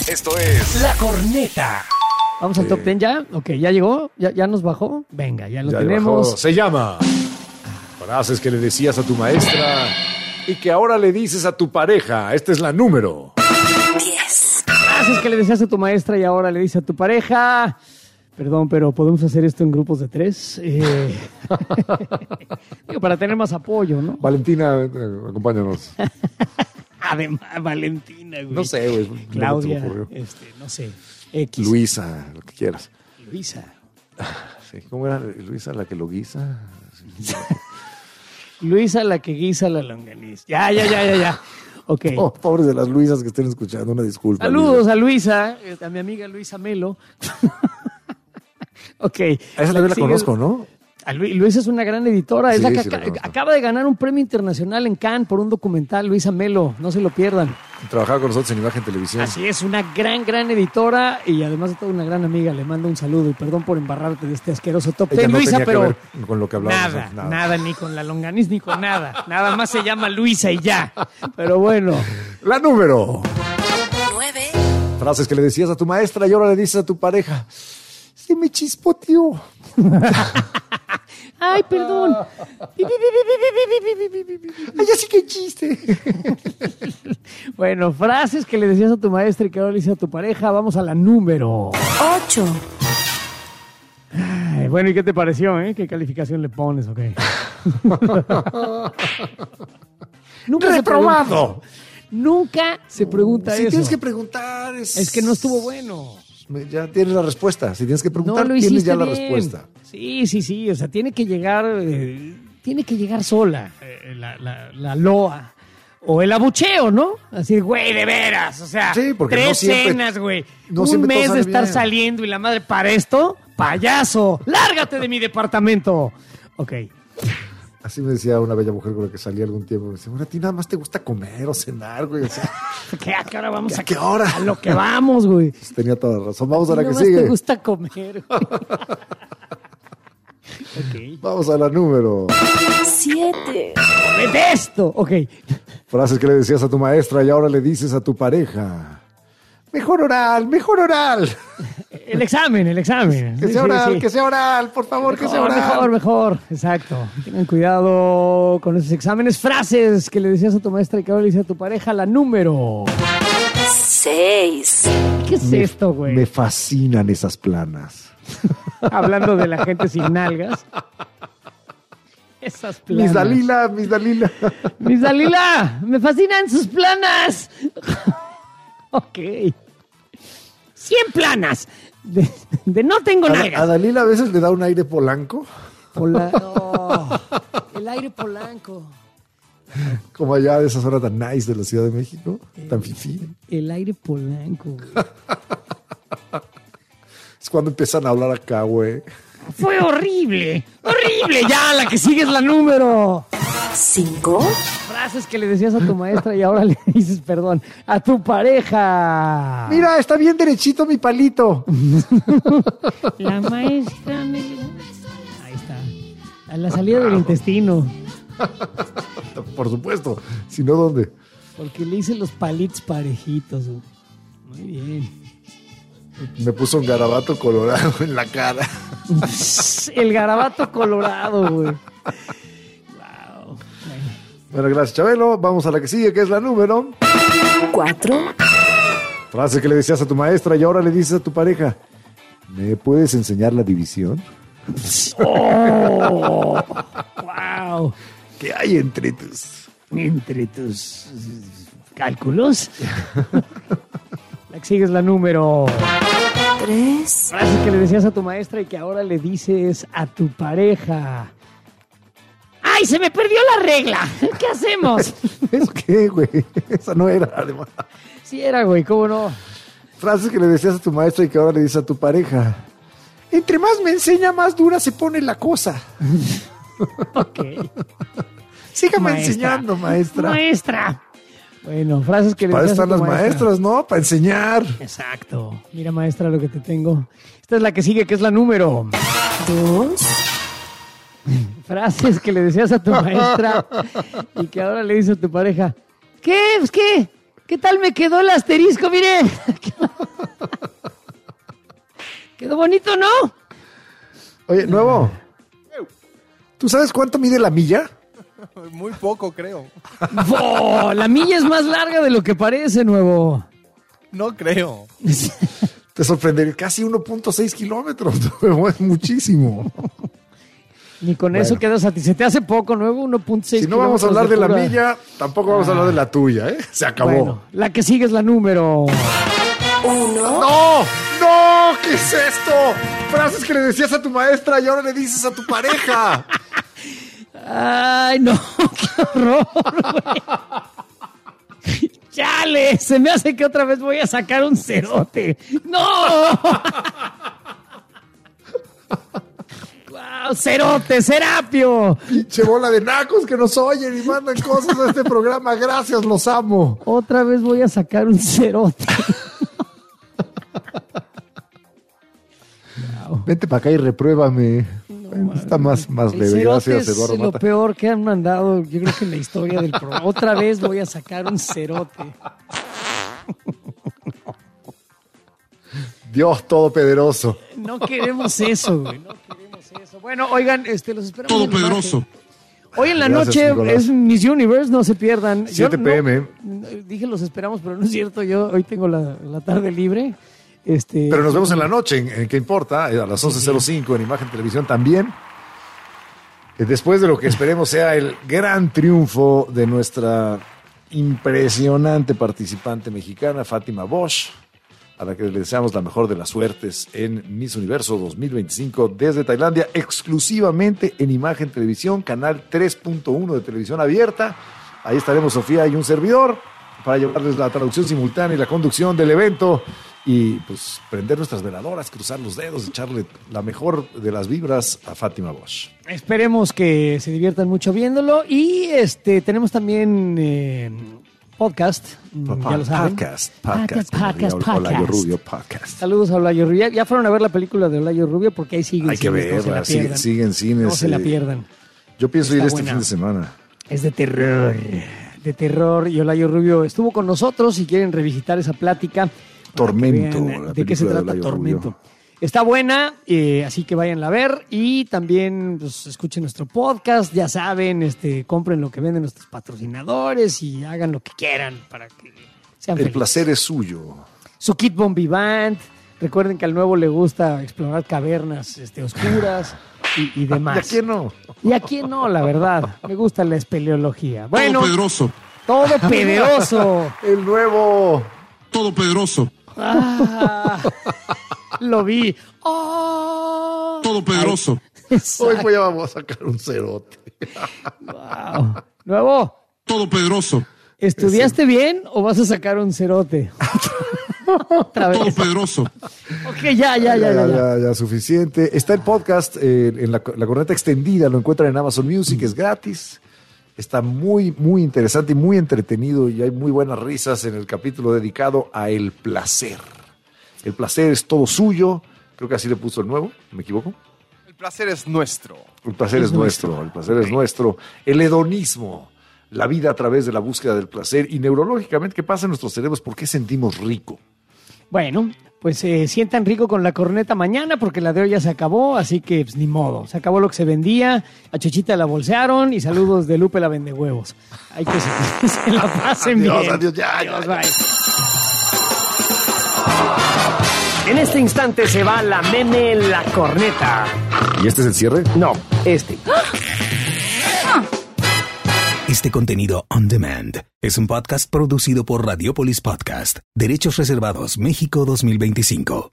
Esto es La Corneta. Vamos al top 10 ya. Ok, ¿ya llegó? ¿Ya nos bajó? Venga, ya lo Ya tenemos. bajó. Se llama Frases que le decías a tu maestra y que ahora le dices a tu pareja. Esta es la número 10. Frases que le decías a tu maestra y ahora le dices a tu pareja. Perdón, pero podemos hacer esto en grupos de 3. Digo, para tener más apoyo, ¿no? Valentina, acompáñanos. Además, Valentina, güey. No sé, güey. Claudia, No me ocurrió. no sé. X. Luisa, lo que quieras. Luisa. Sí, ¿cómo era Luisa la que lo guisa? Sí. Luisa, la que guisa la longaniza. Ya. Ok. Oh, pobres de las Luisas que estén escuchando, una disculpa. Saludos a Luisa, a mi amiga Luisa Melo. Ok. A esa también la conozco, ¿no? Luisa es una gran editora. Es Sí, la que sí la conozco. acaba de ganar un premio internacional en Cannes por un documental. Luisa Melo, no se lo pierdan. Trabajaba con nosotros en Imagen Televisión. Así es, una gran editora y además de todo una gran amiga. Le mando un saludo y perdón por embarrarte de este asqueroso top Ella 10, no Luisa, tenía que pero ver con lo que hablábamos. nada, ni con la longaniz ni con nada. Nada más se llama Luisa y ya. Pero bueno. La número 9. Frases que le decías a tu maestra y ahora le dices a tu pareja. Se me chispoteó. Ay, perdón. Ay, así que chiste. Bueno, frases que le decías a tu maestra y que ahora le dices a tu pareja. Vamos a la número 8. Ay, bueno, ¿y qué te pareció, ¿Qué calificación le pones? Ok. Nunca Reprobado. Nunca se pregunta Si eso. tienes que preguntar. Es que no estuvo bueno. Ya tienes la respuesta. Si tienes que preguntar, No lo tienes hiciste ya la bien. respuesta. Sí. O sea, tiene que llegar sola la loa. O el abucheo, ¿no? Así, güey, de veras. O sea, Sí, porque 3 no siempre- cenas, güey. no Un siempre todo mes de sale estar bien. saliendo y la madre para esto. ¡Payaso! ¡Lárgate de mi departamento! Ok. Así me decía una bella mujer con la que salí algún tiempo. Me decía, bueno, a ti nada más te gusta comer o cenar, güey. O sea, ¿A qué hora vamos ¿a qué hora? A lo que vamos, güey. pues, tenía toda la razón. Vamos a la que Nada más sigue. te gusta comer, güey. Ok. Vamos a la número. 7. ¡Detesto! Ok. Frases que le decías a tu maestra y ahora le dices a tu pareja. Mejor oral, mejor oral. El examen. Que Sí, sea oral, sí. que sea oral, por favor, que sea oral. Mejor. Exacto. Tengan cuidado con esos exámenes. Frases que le decías a tu maestra y que ahora le dices a tu pareja. La número 6. ¿Qué es esto, güey? Me fascinan esas planas. Hablando de la gente sin nalgas. Esas planas. Mis Dalila. Mis Dalila, me fascinan sus planas. Ok. 100 planas. De no tengo A nalgas. Dalila a veces le da un aire polanco, El aire polanco. como allá de esa zona tan nice de la Ciudad de México, tan fifí. El aire polanco. Es cuando empiezan a hablar acá, güey. Fue horrible. Horrible. Ya, la que sigue es la número. 5. Frases que le decías a tu maestra y ahora le dices, perdón, a tu pareja. Mira, está bien derechito mi palito. La maestra me... Ahí está. A la salida del intestino. Por supuesto. Si no, ¿dónde? Porque le hice los palitos parejitos. Güey. Muy bien. Me puso un garabato colorado en la cara. El garabato colorado, güey. Wow. Bueno, gracias, Chabelo. Vamos a la que sigue, que es la número. 4. Frase que le decías a tu maestra y ahora le dices a tu pareja. ¿Me puedes enseñar la división? Oh, wow. ¿Qué hay entre tus cálculos? La que sigue es la número. 3. Frases que le decías a tu maestra y que ahora le dices a tu pareja. ¡Ay, se me perdió la regla! ¿Qué hacemos? ¿Eso qué, güey? Esa no era, además. Sí era, güey, ¿cómo no? Frases que le decías a tu maestra y que ahora le dices a tu pareja. Entre más me enseña, más dura se pone la cosa. Ok. Sígame Maestra. enseñando, maestra. ¡Maestra! Bueno, frases que le Para decías eso a están tu las maestra. maestras, ¿no? Para enseñar. Exacto. Mira, maestra, lo que te tengo. Esta es la que sigue, que es la número. 2. Frases que le decías a tu maestra y que ahora le dices a tu pareja. ¿Qué? Pues, ¿qué tal me quedó el asterisco? Mire. Quedó bonito, ¿no? Oye, Nuevo, ¿tú sabes cuánto mide la milla? Muy poco, creo. ¡Oh! La milla es más larga de lo que parece, Nuevo. No creo. Te sorprendería, casi 1.6 kilómetros, Nuevo, es muchísimo. Ni con eso quedas a ti. Se te hace poco, Nuevo, 1.6 Si no vamos a hablar de la pura. milla, tampoco vamos a hablar de la tuya, ¿eh? Se acabó. Bueno, la que sigue es la número... 1, ¡No! ¡No! ¿Qué es esto? Frases que le decías a tu maestra y ahora le dices a tu pareja. Ay, no, qué horror, güey. Chale, se me hace que otra vez voy a sacar un cerote. ¡No! ¡Wow! ¡Cerote, Serapio! Pinche bola de nacos que nos oyen y mandan cosas a este programa. Gracias, los amo. Otra vez voy a sacar un cerote. Vente para acá y repruébame. Está más El leve. cerote Gracias, es Eduardo lo Mata. peor que han mandado, yo creo que en la historia del programa. Otra vez voy a sacar un cerote. Dios todopoderoso. No queremos eso, güey. No queremos eso. Bueno, oigan, los esperamos. Todopoderoso. Hoy en la Gracias, noche Nicolás. es Miss Universe, no se pierdan. 7 Yo p.m. dije los esperamos, pero no es cierto. Yo hoy tengo la tarde libre. Pero nos vemos en la noche, en ¿Qué importa? A las 11:05 en Imagen Televisión también. Después de lo que esperemos sea el gran triunfo de nuestra impresionante participante mexicana, Fátima Bosch, a la que le deseamos la mejor de las suertes en Miss Universo 2025 desde Tailandia, exclusivamente en Imagen Televisión, canal 3.1 de televisión abierta. Ahí estaremos Sofía y un servidor para llevarles la traducción simultánea y la conducción del evento y pues prender nuestras veladoras, cruzar los dedos, echarle la mejor de las vibras a Fátima Bosch. Esperemos que se diviertan mucho viéndolo. Y tenemos también podcast. Ya lo saben. Podcast. Olayo Rubio Podcast. Saludos a Olayo Rubio. Ya fueron a ver la película de Olayo Rubio porque ahí siguen. Hay que verla, sigue en cines. No se la pierdan. Yo pienso ir Está este buena. fin de semana. Es de terror. De terror. Y Olayo Rubio estuvo con nosotros. Si quieren revisitar esa plática. Tormento. para que vean la ¿De qué se película de trata Olayo Tormento? Rubio. Está buena, así que váyanla a ver. Y también pues, escuchen nuestro podcast. Ya saben, compren lo que venden nuestros patrocinadores y hagan lo que quieran para que sean El felices. placer es suyo. Su Kit Von Vivant. Recuerden que al nuevo le gusta explorar cavernas oscuras y demás. ¿Y a quién no? Y a quién no, la verdad. Me gusta la espeleología. Bueno, Todopoderoso. todo pederoso. El nuevo. Todopoderoso. Lo vi. ¡Oh! Todopoderoso. Hoy voy a sacar un cerote. Wow. Nuevo, Todopoderoso. ¿estudiaste bien o vas a sacar un cerote? Otra vez. Todopoderoso. Ok, ya. Ya, suficiente. Está el podcast en la corneta extendida, lo encuentran en Amazon Music, es gratis. Está muy, muy interesante y muy entretenido y hay muy buenas risas en el capítulo dedicado a el placer. El placer es todo suyo. Creo que así le puso el nuevo, ¿me equivoco? El placer es nuestro. El placer es nuestro, el placer es nuestro. El hedonismo, la vida a través de la búsqueda del placer y neurológicamente, ¿qué pasa en nuestros cerebros? ¿Por qué sentimos rico? Bueno, pues sientan rico con la corneta mañana porque la de hoy ya se acabó, así que pues, ni modo. Se acabó lo que se vendía, a Chochita la bolsearon y saludos de Lupe la vendehuevos. Hay que se la pasen Adiós, bien. adiós, ya. Bye. En este instante se va la meme la corneta. ¿Y este es el cierre? No, Este contenido on demand es un podcast producido por Radiopolis Podcast, Derechos Reservados México 2025.